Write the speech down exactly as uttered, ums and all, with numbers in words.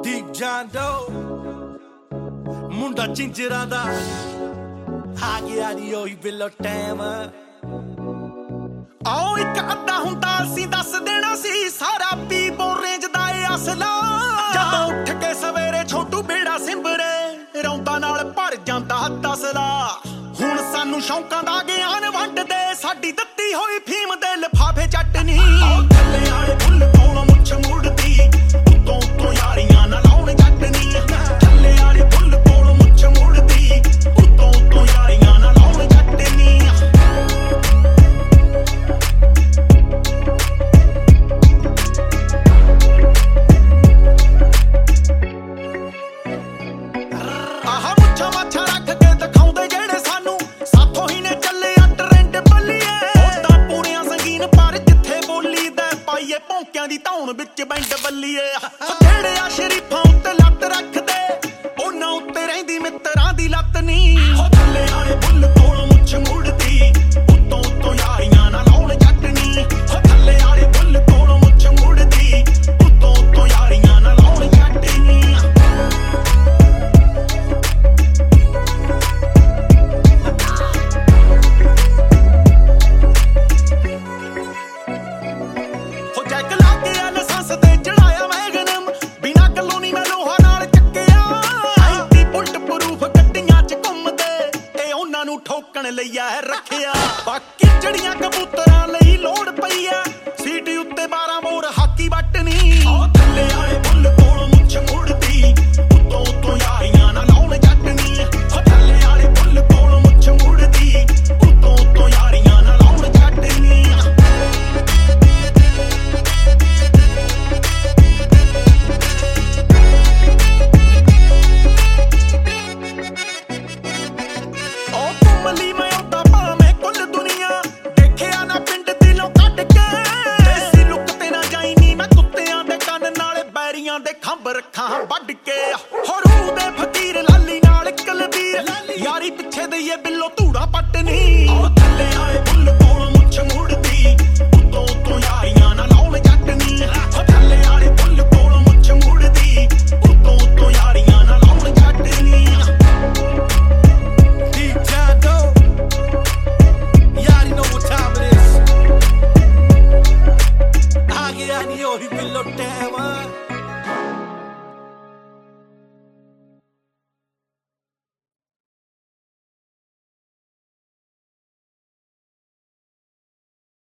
Deep John Doe ਮੁੰਡਾ ਚਿੰਜਰਾ ਦਾ ਆ ਗਿਆ ਨੀ ਉਹੀ ਬਿੱਲੋ ਟਾਈਮ ਆਓ ਇੱਕ ਅੱਧਾ ਹੁੰਦਾ ਅਸੀਂ ਦੱਸ ਦੇਣਾ ਸੀ ਸਾਰਾ ਪੀ ਬੋ ਰੇਂਜ ਦਾ ਏ ਅਸਲਾ ਜਦੋਂ ਉੱਠ ਕੇ ਸਵੇਰੇ ਛੋਟੂ ਬੇੜਾ ਸਿੰਬਰੇ ਰੌਂਦਾ ਨਾਲ ਭਰ ਜਾਂਦਾ ਤਸਲਾ ਹੁਣ ਸਾਨੂੰ ਸ਼ੌਂਕਾਂ ਦਾ ਗਿਆਨ ਵੰਡਦੇ ਸਾਡੀ ਦਿੱਤੀ ਹੋਈ ਫੀਮ ਦੇ ਲਿਫਾਫੇ ਚਟਨੀ ਥੱਲੇ ਆਲੇ ਫੁੱਲ ਕੋਲੋਂ ਮੁੱਛ ਮੁੜਦੀ ਉੱਤੋਂ ਉੱਤੋਂ ਯਾਰੀਆਂ ਨਾਲ ਲਾਉਣ ਚਟਨੀ ਥੱਲੇ ਆਲੇ ਫੁੱਲ ਕੋਲੋਂ ਮੁੱਛ ਮੁੜਦੀ ਉੱਤੋਂ ਉੱਤੋਂ ਯਾਰੀਆਂ ਨਾਲ ਲਾਉਣ ਚਟਨੀ ਆਹ ਮੁੱਛਾਂ ਮਾਛਾ ਰੱਖ ਕੇ ਦਿਖਾਉਂਦੇ ਜਿਹੜੇ ਸਾਨੂੰ ਸਾਥੋਂ ਹੀ ਨੇ ਚੱਲੇ ਆ ਟ੍ਰੈਂਡ ਬੱਲੀਏ ਉਦਾਂ ਪੂਰੀਆਂ ਸੰਗੀਨ ਪਰ ਜਿੱਥੇ ਬੋਲੀ ਦਾ ਪਾਈਏ ਭੌਂਕਿਆਂ ਦੀ ਧੌਣ ਵਿੱਚ ਬੈਂਡ ਬੱਲੀਏ ਜਿਹੜੇ ਆ ਸ਼ਰੀਫਾਂ ਉੱਤੇ ਲੱਤ ਰੱਖਦੇ ਉਹਨਾਂ ਉੱਤੇ ਰਹਿੰਦੀ ਮਿੱਤਰਾਂ ਦੀ ਲੱਤ ਨੀ ਹੋ ਥੱਲੇ ਆਲੇ ਫੁੱਲ ਕੋਲੋਂ ਮੁੱਛ ਮੁੜਦੀ ਉੱਤੋਂ ਉੱਤੋਂ ਯਾਰੀਆਂ ਨਾਲ ਲਾਉਣ ਚਟਨੀ ਹੋ ਥੱਲੇ ਆਲੇ ਫੁੱਲ ਕੋਲੋਂ ਮੁੱਛ ਮੁੜਦੀ ਉੱਤੋਂ ਉੱਤੋਂ ਯਾਰੀਆਂ ਨਾਲ ਲਾਉਣ ਚਟਨੀ ਹੋ ਜੈਕ ਲਾ ਕੇ ਲਾਇਸੈਂਸ ਤੇ ਚੜਾਇਆ ਵੈਗਨਮ ਬਿਨਾਂ ਗੱਲੋਂ ਨੀ ਮੈਂ ਲੋਹਾ ਨਾਲ ਚੱਕਿਆ ਐਂਟੀ ਬੁਲਟ ਪ੍ਰੂਫ ਗੱਡੀਆਂ ਚ ਘੁੰਮਦੇ ਇਹ ਉਹਨਾਂ ਨੂੰ ਠੋਕਣ ਲਈ ਆ ਰੱਖਿਆ ਬਾਕੀ ਜੜੀਆਂ ਕਬੂਤਰਾਂ ਲਈ ਲੋੜ ਪਈ ਐ ਸੀਟੀ ਉੱਤੇ ਬਾਰਾਂ ਮੋਰ ਹਾਕੀ ਵੱਟਣੀ ਉਹ ਥੱਲੇ ਆਲੇ ਫੁੱਲ ਕੋਲੋਂ ਮੁੱਛ ਮੁੜਦੀ ਉੱਤੋਂ ਉੱਤੋਂ ਯਾਰੀਆਂ ਨਾਲ ਲਾਉਣ ਚਟਨੀ ਉਹ ਥੱਲੇ ਆਲੇ ਫੁੱਲ ਕੋਲੋਂ ਮੁੱਛ ਮੁੜਦੀ ਉੱਤੋਂ ਉੱਤੋਂ ਯਾਰੀਆਂ ਨਾਲ ਲਾਉਣ ਚਟਨੀ ਉਹ ਘੁੰਮਲੀ ਮੈਂ ਆਉਂਦਾ ਭਾਵੇਂ ਕੁੱਲ ਦੁਨੀਆ ਦੇਖਿਆ ਨਾ ਪਿੰਡ ਦਿਲੋਂ ਕੱਢ ਕੇ ਦੇਸੀ ਲੁੱਕ ਤੇ ਨਾ ਜਾਈ ਨੀ ਮੈਂ ਕੁੱਤਿਆਂ ਦੇ ਕੰਨ ਨਾਲ ਬੈਰੀਆਂ ਦੇ ਖੰਭ ਰੱਖਾਂ ਵੱਢ ਕੇ ਹੋਰੂ ਦੇ ਫਕੀਰ ਲਾਲੀ ਨਾਲ ਕਲਬੀਰ ਯਾਰੀ ਪਿੱਛੇ ਦਈਏ ਬਿੱਲੋ ਧੂੜਾ ਪੱਟਨੀ